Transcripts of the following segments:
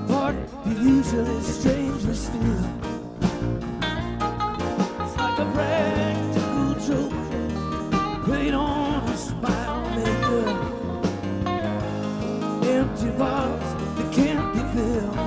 apart, you're usually strangers still. It's like a practical joke played on a smile maker. Empty bars that can't be filled.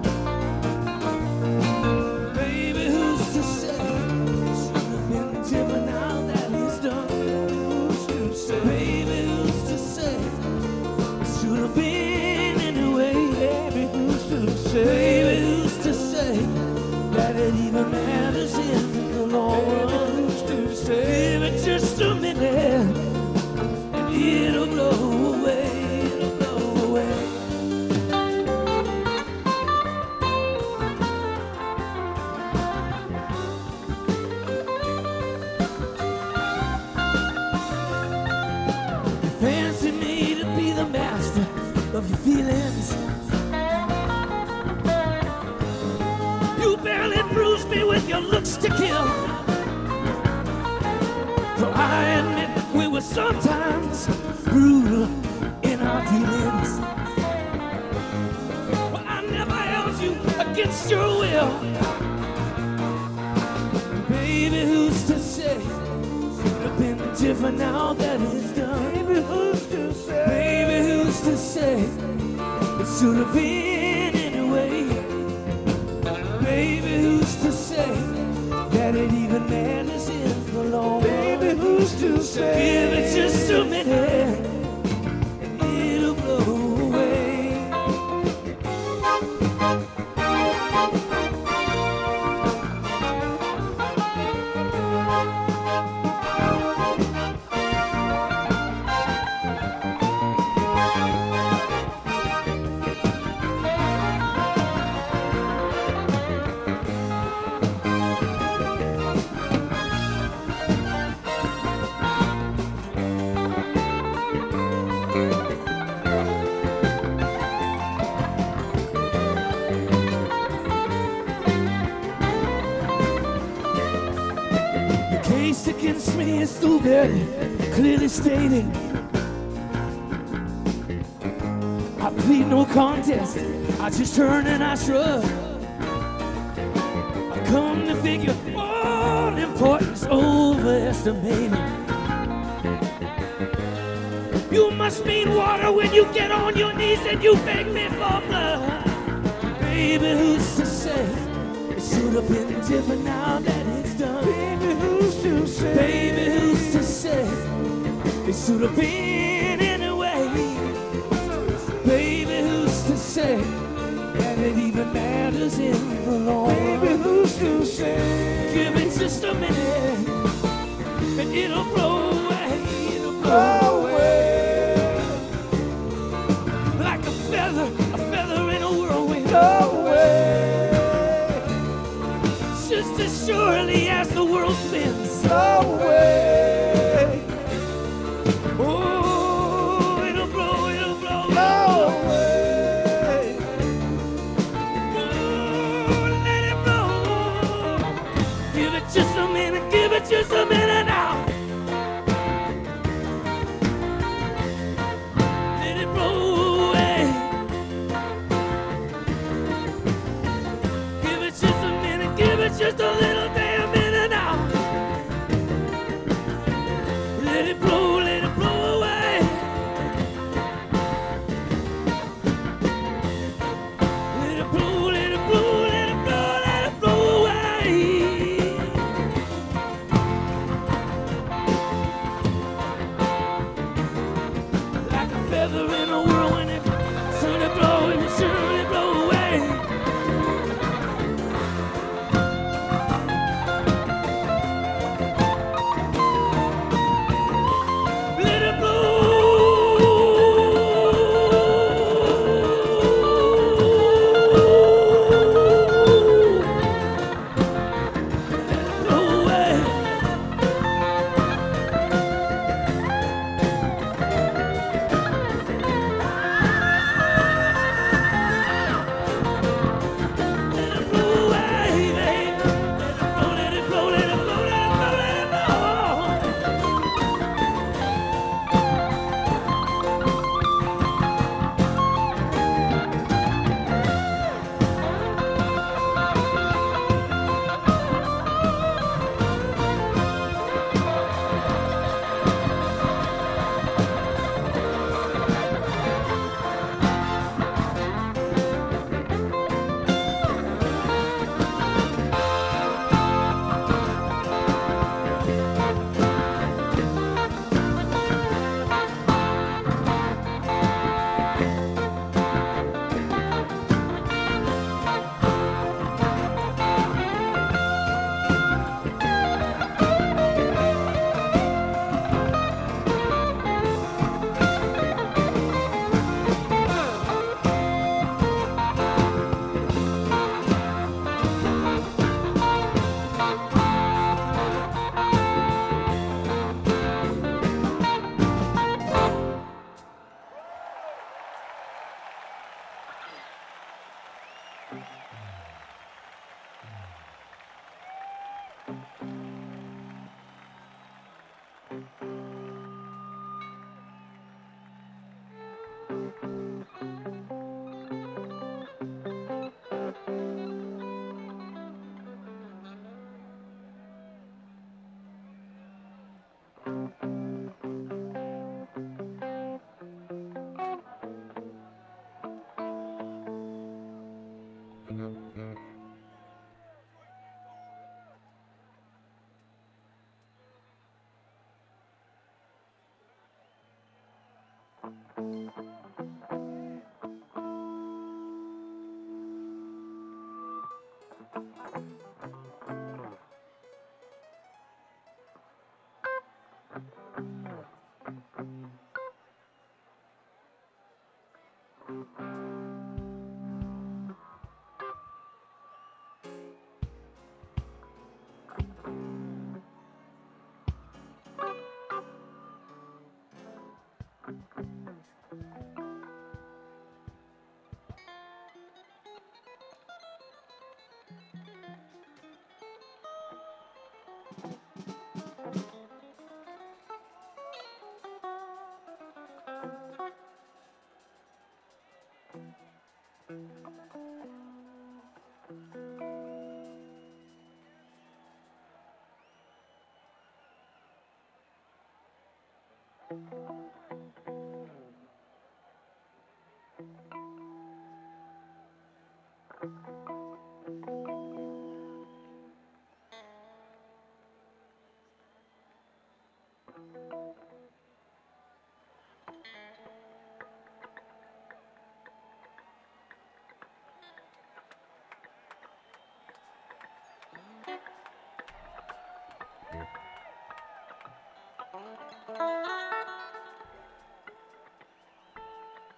Baby, who's to say it should have been different now that he's done? Who's to say? Baby, who's to say it should have been anyway? Baby, who's to say? Baby, who's to say that it even matters in the long run? Who's to say? Baby, just a minute and it'll blow away. It'll blow away. You fancy me to be the master of your feelings. You barely bruise me with your looks to kill. So I admit we were sometimes brutal in our dealings. But I never held you against your will. Baby, who's to say it would have been different now that it's done? Baby, who's to say? Baby, who's to say it should have been anyway? Baby, who's to say that it even matters in the long run? Baby, who's to say? Give it just a minute and it'll blow away. The case against me is so very clearly stated. I plead no contest, I just turn and I shrug. I come to figure all importance overestimated. You must mean water when you get on your knees and you beg me for blood. Baby, who's to say it should have been different now that it's done? Baby, who's to say? Baby, who's to say it should have been anyway? Baby, who's to say that it even matters in the long run? Baby, who's to say? Give it just a minute and it'll blow away. It'll blow away. Like a feather in a whirlwind. Away. Just as surely as the world spins. Away. Oh, it'll blow away. Oh, let it blow. Give it just a minute now. Let it blow away. Give it just a minute, give it just a little damn minute now. Let it blow away. Let it blow away. Like a feather in a whirlwind, it surely blow away.